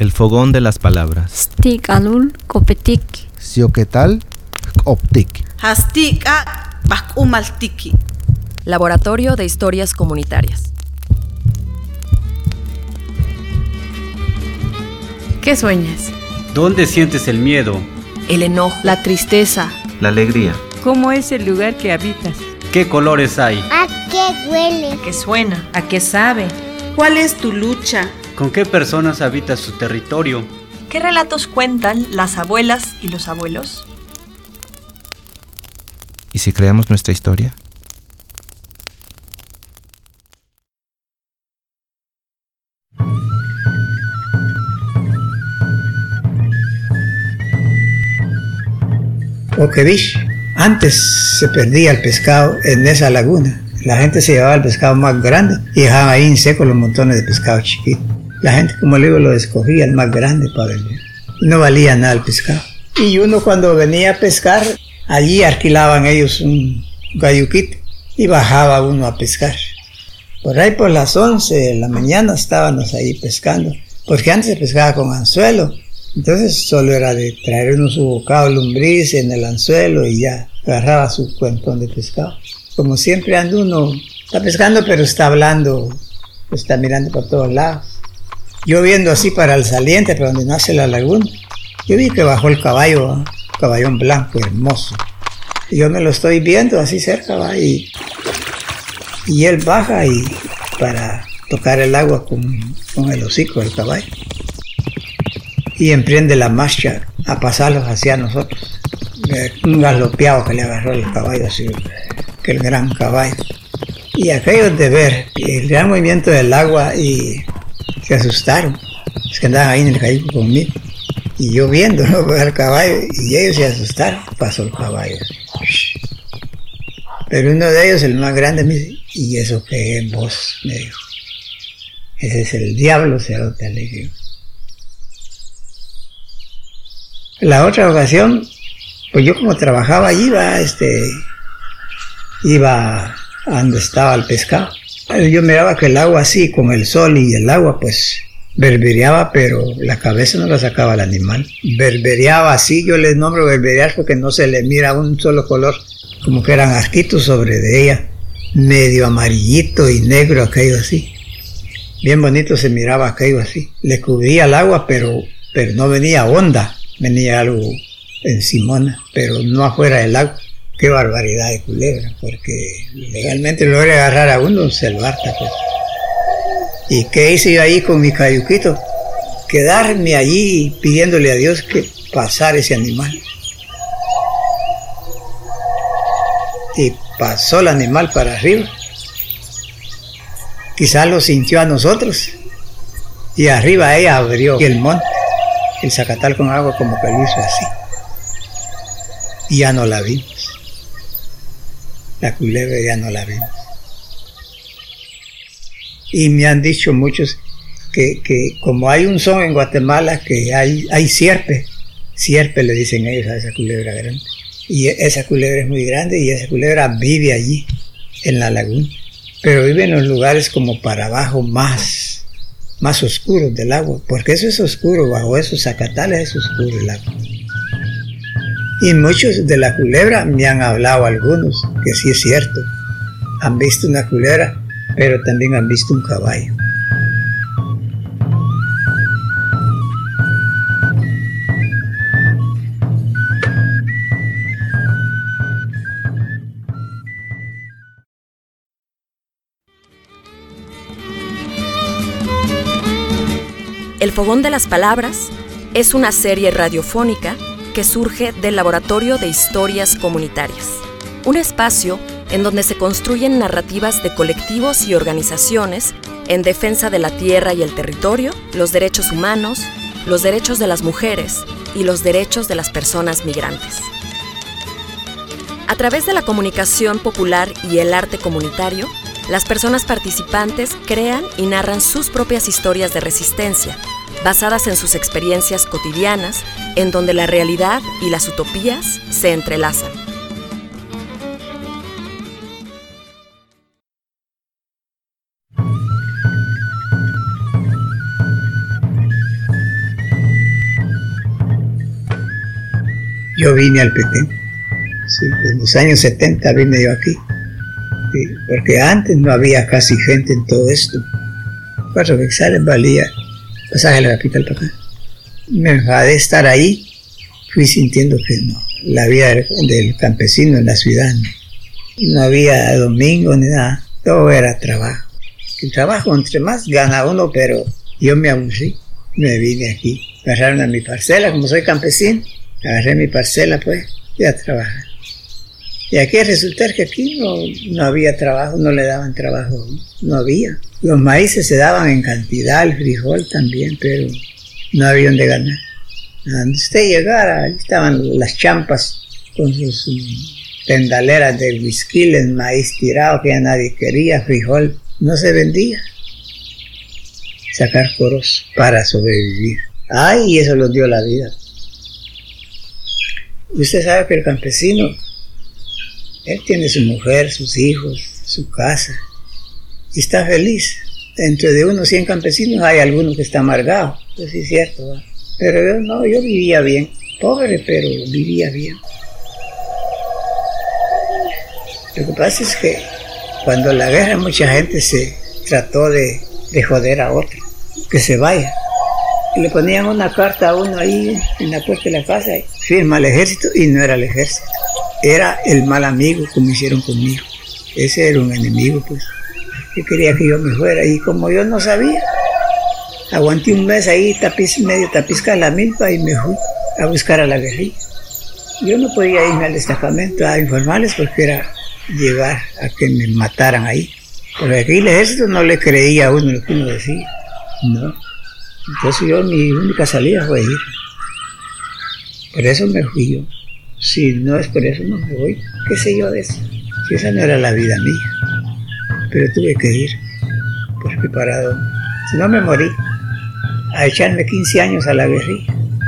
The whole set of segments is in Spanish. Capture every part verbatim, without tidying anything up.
El fogón de las palabras. Stik-alul kopetik. Sioquetal optic. Hastika bakumaltiki. Laboratorio de Historias Comunitarias. ¿Qué sueñas? ¿Dónde sientes el miedo? El enojo. La tristeza. La alegría. ¿Cómo es el lugar que habitas? ¿Qué colores hay? ¿A qué huele? ¿A qué suena? ¿A qué sabe? ¿Cuál es tu lucha? ¿Con qué personas habitas su territorio? ¿Qué relatos cuentan las abuelas y los abuelos? ¿Y si creamos nuestra historia? Oquevish. Antes se perdía el pescado en esa laguna. La gente se llevaba el pescado más grande y dejaban ahí en seco los montones de pescado chiquito. La gente, como le digo, lo escogía el más grande para vender. No valía nada el pescado. Y uno cuando venía a pescar, allí alquilaban ellos un gayuquito y bajaba uno a pescar. Por ahí por las once de la mañana estábamos ahí pescando, porque antes se pescaba con anzuelo. Entonces solo era de traer uno su bocado de lombriz en el anzuelo y ya agarraba su cuentón de pescado. Como siempre anda uno, está pescando pero está hablando, está mirando por todos lados. Yo viendo así para el saliente, para donde nace la laguna, yo vi que bajó el caballo, ¿eh? Un caballón blanco, hermoso. Y yo me lo estoy viendo así cerca, ¿va? Y, y él baja y para tocar el agua con, con el hocico del caballo. Y emprende la marcha a pasarlos hacia nosotros. Un galopeado que le agarró el caballo así, que el gran caballo. Y aquellos de ver el gran movimiento del agua y se asustaron. Es que andaban ahí en el cayuco conmigo. Y yo viendo, ¿no? Al caballo, y ellos se asustaron. Pasó el caballo. Pero uno de ellos, el más grande, me dice, ¿y eso qué es vos? Me dijo. Ese es el diablo, cerote, le digo. La otra ocasión, pues yo como trabajaba allí, iba, este, iba a donde estaba el pescado. Yo miraba que el agua así, con el sol y el agua, pues berbereaba, pero la cabeza no la sacaba el animal. Berbereaba así, yo les nombro berberear porque no se le mira un solo color, como que eran asquitos sobre de ella, medio amarillito y negro aquello así. Bien bonito se miraba aquello así. Le cubría el agua, pero, pero no venía honda. Venía algo encimona, pero no afuera del agua. Qué barbaridad de culebra, porque legalmente lo logra agarrar a uno, se lo harta, pues. ¿Y qué hice yo ahí con mi cayuquito? Quedarme allí pidiéndole a Dios que pasara ese animal. Y pasó el animal para arriba. Quizás lo sintió a nosotros. Y arriba ella abrió el monte. El zacatal con agua como que lo hizo así. Y ya no la vimos. La culebra ya no la vimos. Y me han dicho muchos que, que como hay un son en Guatemala que hay, hay sierpe, sierpe le dicen ellos a esa culebra grande. Y esa culebra es muy grande y esa culebra vive allí, en la laguna. Pero vive en los lugares como para abajo más... más oscuros del agua, porque eso es oscuro, bajo esos zacatales es oscuro el agua. Y muchos de la culebra me han hablado algunos, que sí es cierto, han visto una culebra, pero también han visto un caballo. El Fogón de las Palabras es una serie radiofónica que surge del Laboratorio de Historias Comunitarias, un espacio en donde se construyen narrativas de colectivos y organizaciones en defensa de la tierra y el territorio, los derechos humanos, los derechos de las mujeres y los derechos de las personas migrantes. A través de la comunicación popular y el arte comunitario, las personas participantes crean y narran sus propias historias de resistencia, basadas en sus experiencias cotidianas, en donde la realidad y las utopías se entrelazan. yo vine al Petén. Sí, en los años setenta vine yo aquí. Sí, porque antes no había casi gente en todo esto. Cuatro quetzales valía pasaje a la capital para acá. Me enfadé de estar ahí. Fui sintiendo que no, la vida del, del campesino en la ciudad no, no había domingo ni nada, todo era trabajo. El trabajo, entre más gana uno, pero yo me aburrí, me vine aquí, agarraron a mi parcela, como soy campesino, agarré mi parcela pues, y a trabajar. Y aquí resulta que aquí no, no había trabajo, no le daban trabajo, no había. Los maíces se daban en cantidad, el frijol también, pero no había donde ganar. Donde usted llegara, ahí estaban las champas con sus tendaleras de whisky, maíz tirado que ya nadie quería, frijol, no se vendía. Sacar coros para sobrevivir. Ay, y eso los dio la vida. Usted sabe que el campesino, él tiene su mujer, sus hijos, su casa, y está feliz. Dentro de unos cien campesinos hay alguno que está amargado, eso sí es cierto, ¿va? Pero yo no, yo vivía bien, pobre, pero vivía bien. Lo que pasa es que cuando la guerra mucha gente se trató de, de joder a otro, que se vaya. Y le ponían una carta a uno ahí en la puerta de la casa, y firma al ejército, y no era el ejército. Era el mal amigo, como hicieron conmigo. Ese era un enemigo, pues, que quería que yo me fuera, y como yo no sabía, aguanté un mes ahí, tapiz, medio tapizca la milpa, y me fui a buscar a la guerrilla. Yo no podía irme al destacamento a informarles porque era llegar a que me mataran ahí. Porque aquí el ejército no le creía a uno lo que uno decía. No. Entonces yo, mi única salida fue ir. Por eso me fui yo. Si no es por eso, no me voy. ¿Qué sé yo de eso? Si esa no era la vida mía. Pero tuve que ir. Porque para dónde. Si no me morí. A echarme quince años a la guerrilla.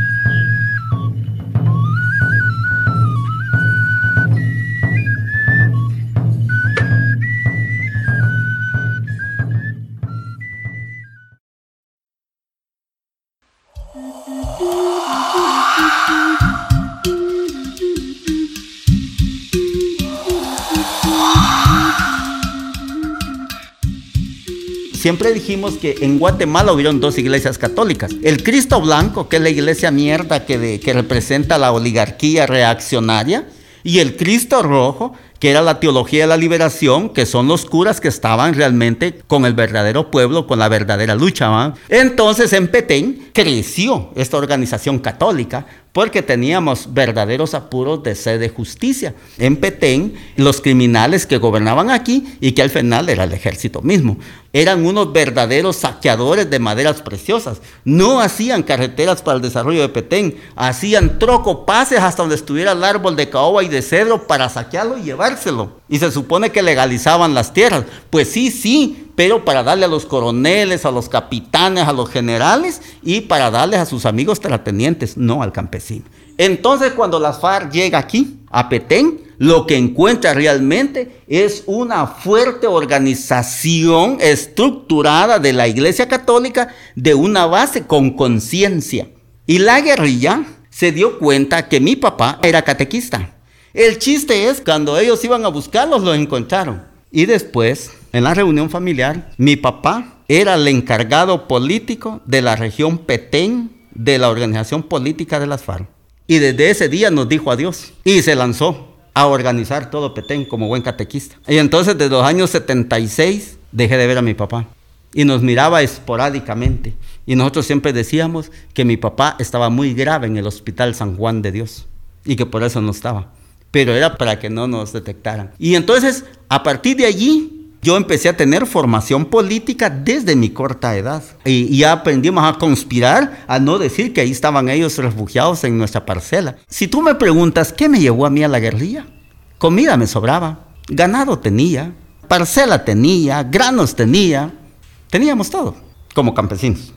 Siempre dijimos que en Guatemala hubieron dos iglesias católicas. El Cristo Blanco, que es la iglesia mierda que, de, que representa la oligarquía reaccionaria, y el Cristo Rojo, que era la teología de la liberación, que son los curas que estaban realmente con el verdadero pueblo, con la verdadera lucha, ¿va? Entonces en Petén creció esta organización católica porque teníamos verdaderos apuros de sed de justicia. En Petén, los criminales que gobernaban aquí y que al final era el ejército mismo, eran unos verdaderos saqueadores de maderas preciosas. No hacían carreteras para el desarrollo de Petén, hacían trocopases hasta donde estuviera el árbol de caoba y de cedro para saquearlo y llevárselo. Y se supone que legalizaban las tierras. Pues sí, sí, pero para darle a los coroneles, a los capitanes, a los generales y para darles a sus amigos terratenientes, no al campesino. Entonces cuando las FARC llega aquí, a Petén, lo que encuentra realmente es una fuerte organización estructurada de la Iglesia Católica de una base con conciencia. Y la guerrilla se dio cuenta que mi papá era catequista. El chiste es, cuando ellos iban a buscarlos, los encontraron. Y después, en la reunión familiar, mi papá era el encargado político de la región Petén de la organización política de las FARC. Y desde ese día nos dijo adiós y se lanzó a organizar todo Petén como buen catequista. Y entonces desde los años setenta y seis dejé de ver a mi papá y nos miraba esporádicamente. Y nosotros siempre decíamos que mi papá estaba muy grave en el Hospital San Juan de Dios y que por eso no estaba. Pero era para que no nos detectaran. Y entonces, a partir de allí, yo empecé a tener formación política desde mi corta edad. Y, y ya aprendimos a conspirar, a no decir que ahí estaban ellos refugiados en nuestra parcela. Si tú me preguntas, ¿qué me llevó a mí a la guerrilla? Comida me sobraba, ganado tenía, parcela tenía, granos tenía. Teníamos todo, como campesinos.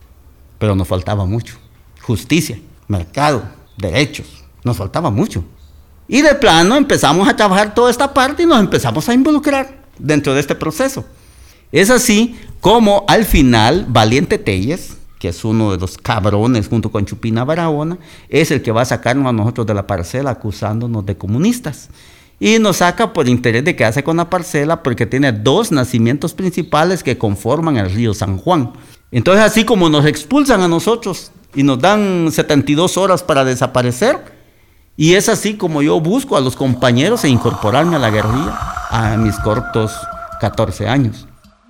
Pero nos faltaba mucho. Justicia, mercado, derechos, nos faltaba mucho. Y de plano empezamos a trabajar toda esta parte y nos empezamos a involucrar dentro de este proceso. Es así como al final Valiente Telles, que es uno de los cabrones junto con Chupina Barahona, es el que va a sacarnos a nosotros de la parcela acusándonos de comunistas. Y nos saca por interés de quedarse con la parcela porque tiene dos nacimientos principales que conforman el río San Juan. Entonces, así como nos expulsan a nosotros y nos dan setenta y dos horas para desaparecer, y es así como yo busco a los compañeros e incorporarme a la guerrilla a mis cortos catorce años.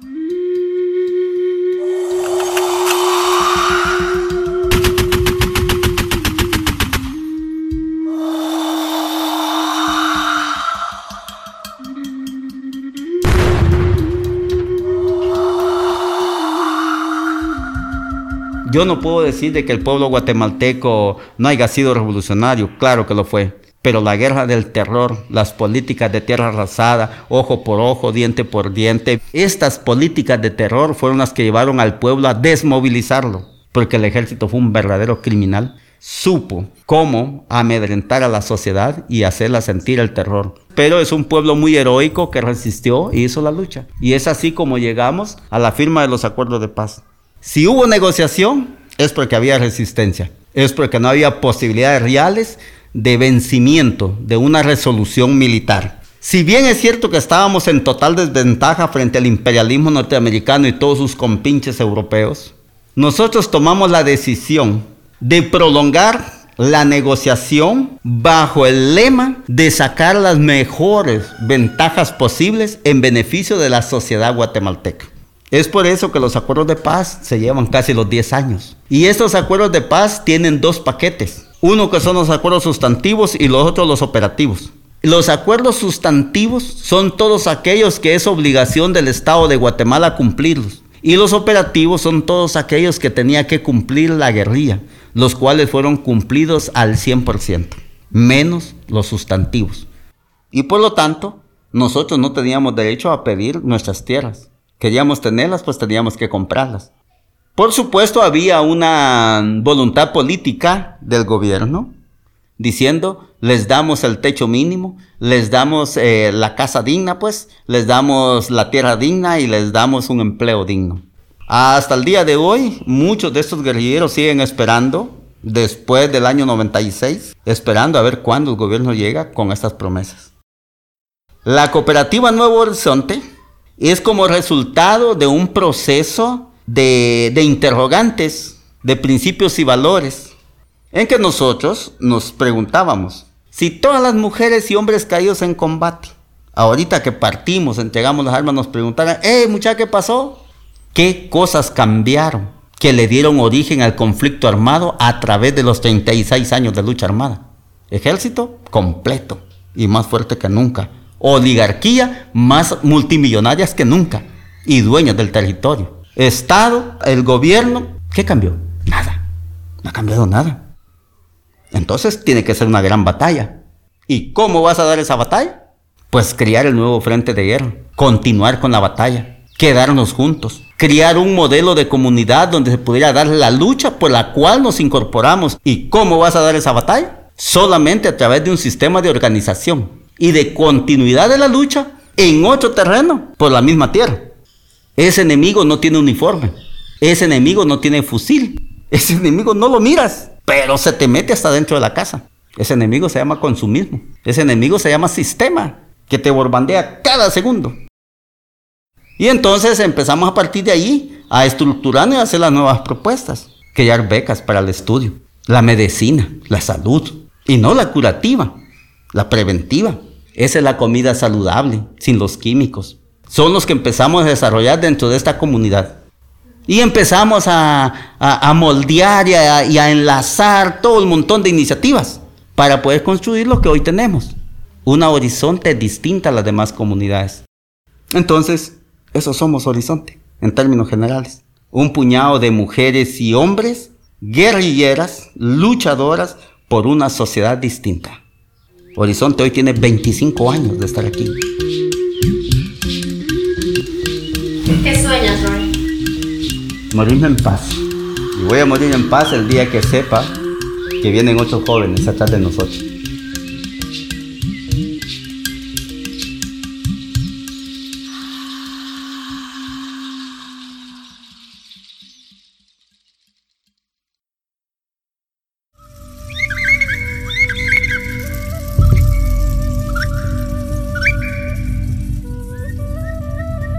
Yo no puedo decir de que el pueblo guatemalteco no haya sido revolucionario, claro que lo fue. Pero la guerra del terror, las políticas de tierra arrasada, ojo por ojo, diente por diente, estas políticas de terror fueron las que llevaron al pueblo a desmovilizarlo, porque el ejército fue un verdadero criminal. Supo cómo amedrentar a la sociedad y hacerla sentir el terror. Pero es un pueblo muy heroico que resistió y hizo la lucha. Y es así como llegamos a la firma de los acuerdos de paz. Si hubo negociación, es porque había resistencia, es porque no había posibilidades reales de vencimiento de una resolución militar. Si bien es cierto que estábamos en total desventaja frente al imperialismo norteamericano y todos sus compinches europeos, nosotros tomamos la decisión de prolongar la negociación bajo el lema de sacar las mejores ventajas posibles en beneficio de la sociedad guatemalteca. Es por eso que los acuerdos de paz se llevan casi los diez años. Y estos acuerdos de paz tienen dos paquetes. Uno que son los acuerdos sustantivos y los otros los operativos. Los acuerdos sustantivos son todos aquellos que es obligación del Estado de Guatemala cumplirlos. Y los operativos son todos aquellos que tenía que cumplir la guerrilla, los cuales fueron cumplidos al cien por ciento, menos los sustantivos. Y por lo tanto, nosotros no teníamos derecho a pedir nuestras tierras. Queríamos tenerlas, pues teníamos que comprarlas. Por supuesto, había una voluntad política del gobierno diciendo, les damos el techo mínimo, les damos eh, la casa digna, pues, les damos la tierra digna y les damos un empleo digno. Hasta el día de hoy, muchos de estos guerrilleros siguen esperando, después del año noventa y seis, esperando a ver cuándo el gobierno llega con estas promesas. La cooperativa Nuevo Horizonte es como resultado de un proceso de, de interrogantes, de principios y valores, en que nosotros nos preguntábamos, si todas las mujeres y hombres caídos en combate, ahorita que partimos, entregamos las armas, nos preguntaran, ¡eh, muchacha, qué pasó! ¿Qué cosas cambiaron que le dieron origen al conflicto armado a través de los treinta y seis años de lucha armada? Ejército completo y más fuerte que nunca. Oligarquía más multimillonarias que nunca y dueños del territorio. Estado, el gobierno, ¿qué cambió? Nada, no ha cambiado nada. Entonces tiene que ser una gran batalla. ¿Y cómo vas a dar esa batalla? Pues crear el nuevo frente de guerra, continuar con la batalla, quedarnos juntos, crear un modelo de comunidad donde se pudiera dar la lucha por la cual nos incorporamos. ¿Y cómo vas a dar esa batalla? Solamente a través de un sistema de organización y de continuidad de la lucha en otro terreno por la misma tierra. Ese enemigo no tiene uniforme, ese enemigo no tiene fusil, ese enemigo no lo miras, pero se te mete hasta dentro de la casa. Ese enemigo se llama consumismo, ese enemigo se llama sistema, que te bombardea cada segundo. Y entonces empezamos a partir de ahí a estructurarnos y a hacer las nuevas propuestas, crear becas para el estudio, la medicina, la salud, y no la curativa, la preventiva. Esa es la comida saludable, sin los químicos. Son los que empezamos a desarrollar dentro de esta comunidad. Y empezamos a, a, a moldear y a, y a enlazar todo un montón de iniciativas para poder construir lo que hoy tenemos. Una Horizonte distinta a las demás comunidades. Entonces, eso somos Horizonte, en términos generales. Un puñado de mujeres y hombres, guerrilleras, luchadoras por una sociedad distinta. Horizonte hoy tiene veinticinco años de estar aquí. ¿Qué sueñas, Roy? Morirme en paz. Y voy a morir en paz el día que sepa que vienen otros jóvenes atrás de nosotros.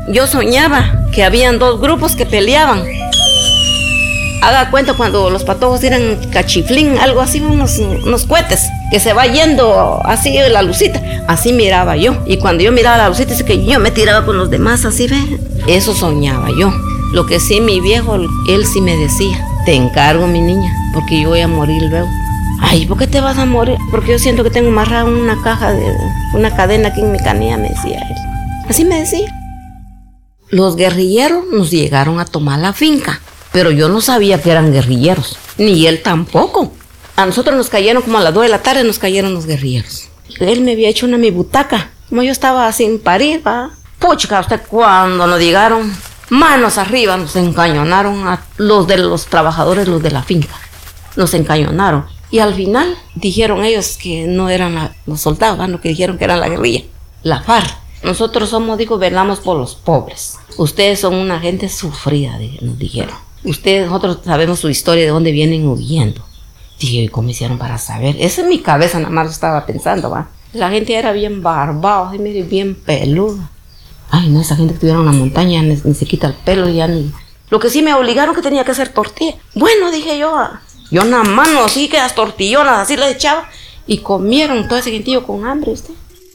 yo soñaba que habían dos grupos que peleaban. Haga cuenta cuando los patojos tiran cachiflín, algo así, unos, unos cohetes, que se va yendo así la lucita. Así miraba yo. Y cuando yo miraba la lucita, dice que yo me tiraba con los demás, así, ¿ve? Eso soñaba yo. Lo que sí, mi viejo, él sí me decía, te encargo, mi niña, porque yo voy a morir luego. Ay, ¿por qué te vas a morir? Porque yo siento que tengo amarrada una caja, de una cadena aquí en mi canilla, me decía él. Así me decía. Los guerrilleros nos llegaron a tomar la finca. Pero yo no sabía que eran guerrilleros, ni él tampoco. A nosotros nos cayeron como a las dos de la tarde, nos cayeron los guerrilleros. Él me había hecho una mi butaca, como yo estaba sin parir, ¿va? Pucha, usted cuando nos llegaron, manos arriba, nos encañonaron a los de los trabajadores, los de la finca. Nos encañonaron. Y al final dijeron ellos que no eran la, los soldados, ¿va? No, que dijeron que eran la guerrilla, la FARC. Nosotros somos, digo, velamos por los pobres. Ustedes son una gente sufrida, nos dijeron. Ustedes, nosotros sabemos su historia, de dónde vienen huyendo. Dije, ¿y cómo hicieron para saber? Eso en mi cabeza nada más lo estaba pensando, ¿va? La gente era bien barbada, bien peluda. Ay, no, esa gente que estuviera en la montaña ni, ni se quita el pelo, ya ni... Lo que sí me obligaron que tenía que hacer tortilla. Bueno, dije yo, yo nada más no, así que las tortillonas, así las echaba. Y comieron todo ese gentío con hambre, ¿usted?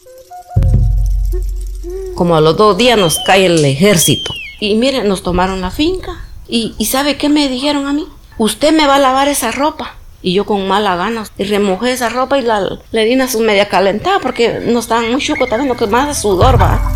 Como a los dos días nos cae el ejército. Y miren, nos tomaron la finca. Y, y ¿sabe qué me dijeron a mí? Usted me va a lavar esa ropa. Y yo con mala gana y remojé esa ropa y la, le di una su media calentada porque no estaban muy chucos también, lo que más es sudor, va.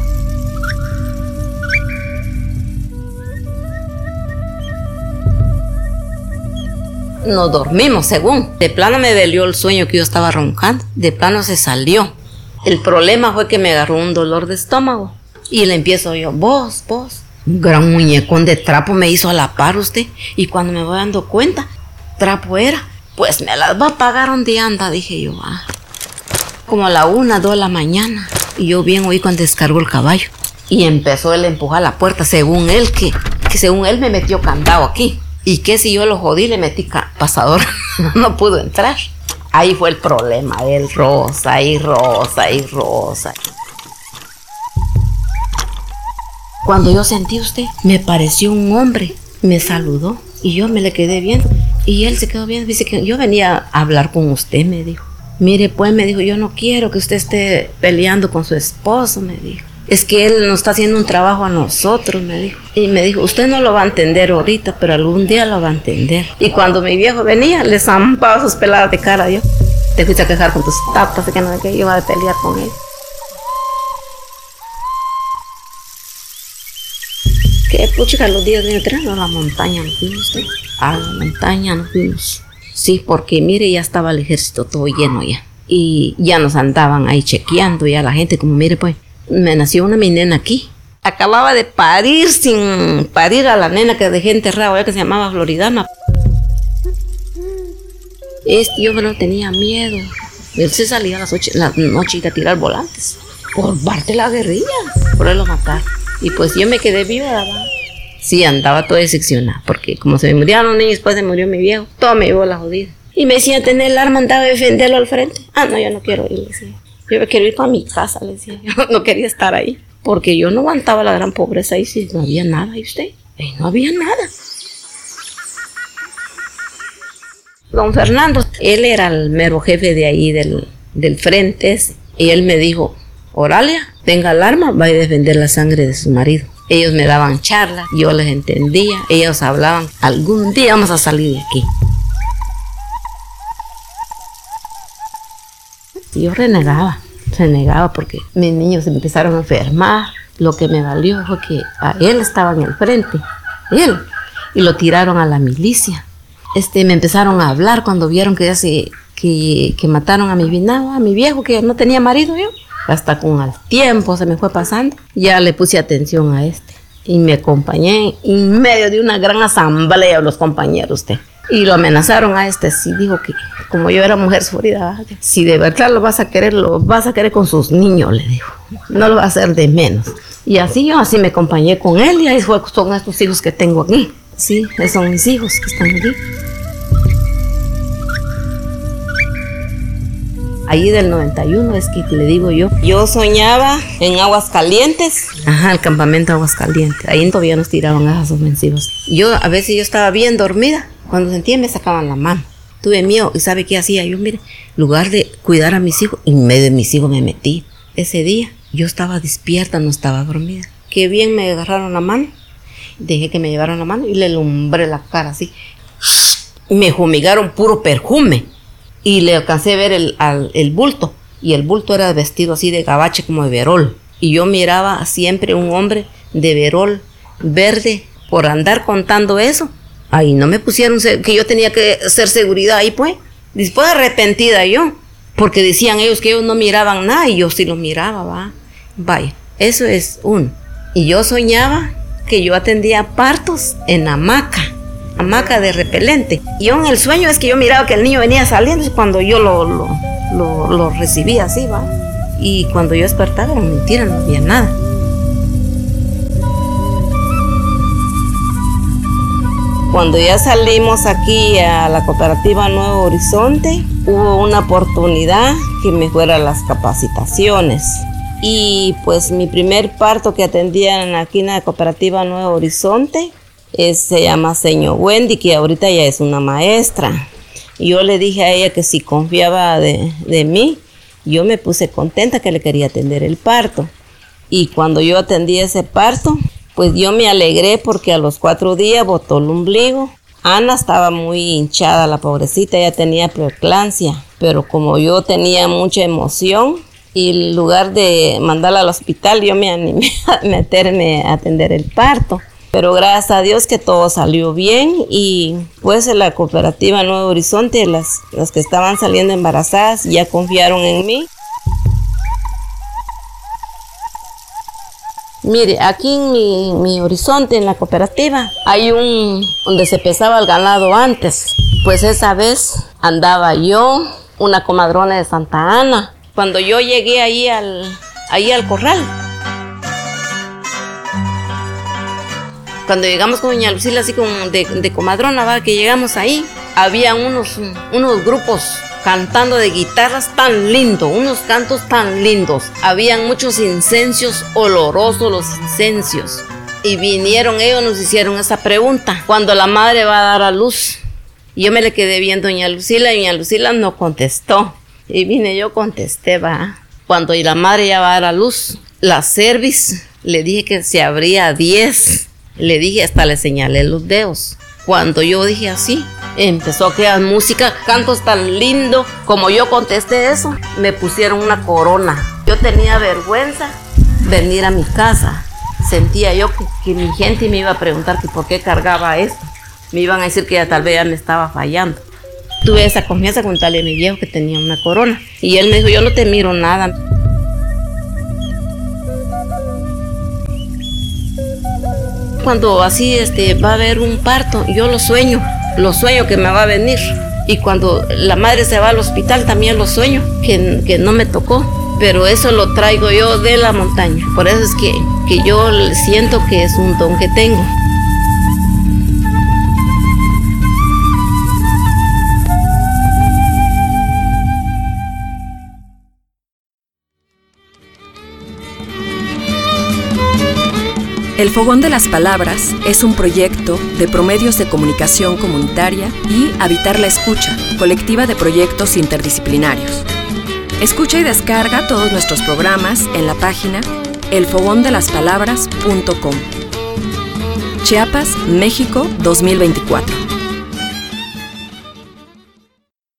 Nos dormimos, según. De plano me delió el sueño que yo estaba roncando. De plano se salió. El problema fue que me agarró un dolor de estómago. Y le empiezo yo, vos, vos. Un gran muñecón de trapo me hizo a la par usted. Y cuando me voy dando cuenta, trapo era. Pues me las va a pagar donde anda, dije yo. Ah. Como a la una, dos de la mañana. Y yo bien oí cuando descargó el caballo. Y empezó él a empujar la puerta, según él, que, que según él me metió candado aquí. Y que si yo lo jodí, le metí pasador. No pudo entrar. Ahí fue el problema. Él rosa y rosa y rosa. Cuando yo sentí usted, me pareció un hombre, me saludó y yo me le quedé viendo y él se quedó viendo, dice que yo venía a hablar con usted, me dijo. Mire pues, me dijo, yo no quiero que usted esté peleando con su esposo, me dijo. Es que él nos está haciendo un trabajo a nosotros, me dijo. Y me dijo, usted no lo va a entender ahorita, pero algún día lo va a entender. Y cuando mi viejo venía, le zampaba sus peladas de cara, yo. Te fuiste a quejar con tus tapas, que no sé qué, yo iba a pelear con él. Que puchica, los días de atrás a la montaña nos fuimos, ¿eh? A la montaña nos fuimos. Sí, porque mire, ya estaba el ejército todo lleno ya. Y ya nos andaban ahí chequeando ya la gente, como mire pues, me nació una mi nena aquí. Acababa de parir sin parir a la nena que dejé enterrada, ya que se llamaba Floridana. Este yo no tenía miedo. Él se salía a las ocho de la noche a tirar volantes. Por parte de la guerrilla, por él lo mataron. Y pues yo me quedé viva, ¿verdad? Sí, andaba toda decepcionada, porque como se me murieron los niños, después se murió mi viejo, todo me llevó a la jodida. Y me decía, tener el arma, andaba a defenderlo al frente. Ah, no, yo no quiero ir, le decía. Yo me quiero ir para mi casa, le decía. Yo no quería estar ahí, porque yo no aguantaba la gran pobreza ahí, si no había nada, ¿y usted? Y no había nada. Don Fernando, él era el mero jefe de ahí, del, del frente ese, y él me dijo, Oralia, tenga el arma, va a defender la sangre de su marido. Ellos me daban charlas, yo les entendía, ellos hablaban, algún día vamos a salir de aquí. Y yo renegaba, renegaba porque mis niños empezaron a enfermar. Lo que me valió fue que a él estaba en el frente, él, y lo tiraron a la milicia. Este, me empezaron a hablar cuando vieron que, ya se, que, que mataron a mi binado, a mi viejo, que no tenía marido yo. Hasta con el tiempo se me fue pasando, ya le puse atención a este. Y me acompañé en medio de una gran asamblea los compañeros usted. Y lo amenazaron a este, sí, dijo que como yo era mujer sufrida, si de verdad lo vas a querer, lo vas a querer con sus niños, le dijo. No lo va a hacer de menos. Y así yo, así me acompañé con él y ahí fue, son estos hijos que tengo aquí. Sí, esos son mis hijos que están aquí. Ahí del noventa y uno es que le digo yo. Yo soñaba en Aguascalientes. Ajá, el campamento Aguascalientes. Ahí todavía nos tiraban esas ofensivas. Yo a veces yo estaba bien dormida. Cuando sentía me sacaban la mano. Tuve miedo y ¿sabe qué hacía? Yo, mire, en lugar de cuidar a mis hijos, en medio de mis hijos me metí. Ese día yo estaba despierta, no estaba dormida. Qué bien me agarraron la mano. Dejé que me llevaran la mano y le alumbré la cara así. Me fumigaron puro perfume. Y le alcancé a ver el, al, el bulto. Y el bulto era vestido así de gabache como de verol. Y yo miraba siempre un hombre de verol verde. Por andar contando eso, ahí no me pusieron que yo tenía que hacer seguridad ahí pues. Después arrepentida yo. Porque decían ellos que ellos no miraban nada y yo sí los miraba, va. Vaya, eso es uno. Y yo soñaba que yo atendía partos en hamaca. Hamaca de repelente. Y yo en el sueño es que yo miraba que el niño venía saliendo cuando yo lo, lo, lo, lo recibía así, va. Y cuando yo despertaba era mentira, no había nada. Cuando ya salimos aquí a la cooperativa Nuevo Horizonte, hubo una oportunidad que me fuera a las capacitaciones. Y pues mi primer parto que atendían aquí en la cooperativa Nuevo Horizonte es, se llama señor Wendy, que ahorita ya es una maestra. Y yo le dije a ella que si confiaba de, de mí, yo me puse contenta que le quería atender el parto. Y cuando yo atendí ese parto, pues yo me alegré porque a los cuatro días botó el ombligo. Ana estaba muy hinchada, la pobrecita, ella tenía preeclampsia. Pero como yo tenía mucha emoción, y en lugar de mandarla al hospital, yo me animé a meterme a atender el parto. Pero gracias a Dios que todo salió bien y pues en la cooperativa Nuevo Horizonte, las, las que estaban saliendo embarazadas ya confiaron en mí. Mire, aquí en mi, mi horizonte, en la cooperativa, hay un donde se pesaba el ganado antes. Pues esa vez andaba yo, una comadrona de Santa Ana. Cuando yo llegué ahí al, ahí al corral, cuando llegamos con doña Lucila, así como de, de comadrona, ¿va? Que llegamos ahí, había unos, unos grupos cantando de guitarras tan lindos, unos cantos tan lindos. Habían muchos incensios, olorosos los incensios. Y vinieron ellos, nos hicieron esa pregunta, cuando la madre va a dar a luz. Y yo me le quedé viendo a doña Lucila y doña Lucila no contestó. Y vine yo, contesté, va. Cuando la madre ya va a dar a luz, la cerviz, le dije que se abría a diez. Le dije, hasta le señalé los dedos. Cuando yo dije así, empezó a crear música, cantos tan lindos. Como yo contesté eso, me pusieron una corona. Yo tenía vergüenza venir a mi casa. Sentía yo que, que mi gente me iba a preguntar que por qué cargaba esto. Me iban a decir que ya, tal vez ya me estaba fallando. Tuve esa confianza con tal de mi viejo que tenía una corona. Y él me dijo, yo no te miro nada. Cuando así este, va a haber un parto, yo lo sueño, lo sueño que me va a venir. Y cuando la madre se va al hospital, también lo sueño, que, que no me tocó. Pero eso lo traigo yo de la montaña. Por eso es que, que yo siento que es un don que tengo. El Fogón de las Palabras es un proyecto de Promedios de Comunicación Comunitaria y Habitar la Escucha, colectiva de proyectos interdisciplinarios. Escucha y descarga todos nuestros programas en la página el fogón de las palabras punto com. Chiapas, México, dos mil veinticuatro.